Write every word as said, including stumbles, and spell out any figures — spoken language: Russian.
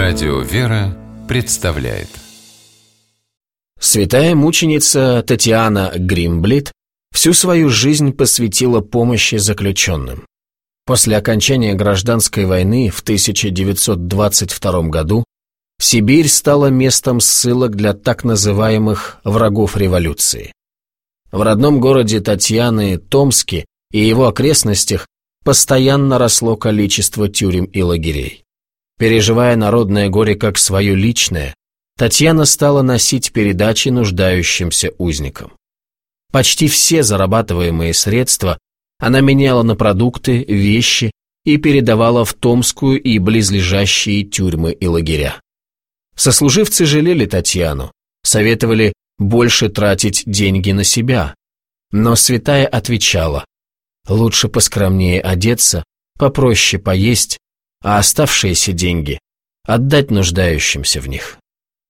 Радио «Вера» представляет. Святая мученица Татьяна Гримблит всю свою жизнь посвятила помощи заключенным. После окончания гражданской войны в тысяча девятьсот двадцать втором году Сибирь стала местом ссылок для так называемых «врагов революции». В родном городе Татьяны, Томске и его окрестностях постоянно росло количество тюрем и лагерей. Переживая народное горе как свое личное, Татьяна стала носить передачи нуждающимся узникам. Почти все зарабатываемые средства она меняла на продукты, вещи и передавала в Томскую и близлежащие тюрьмы и лагеря. Сослуживцы жалели Татьяну, советовали больше тратить деньги на себя, но святая отвечала: лучше поскромнее одеться, попроще поесть, а оставшиеся деньги отдать нуждающимся в них.